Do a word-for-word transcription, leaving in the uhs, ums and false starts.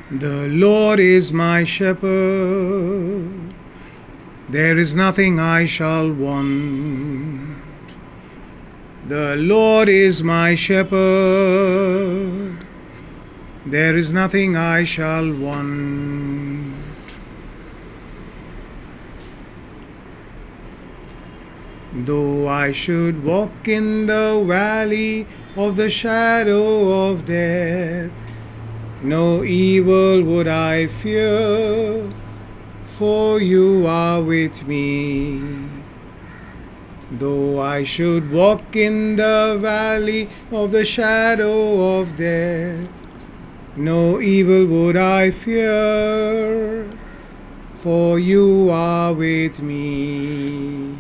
The Lord is my shepherd, there is nothing I shall want. The Lord is my shepherd, there is nothing I shall want. Though I should walk in the valley of the shadow of death, no evil would I fear, for you are with me. Though I should walk in the valley of the shadow of death, no evil would I fear, for you are with me.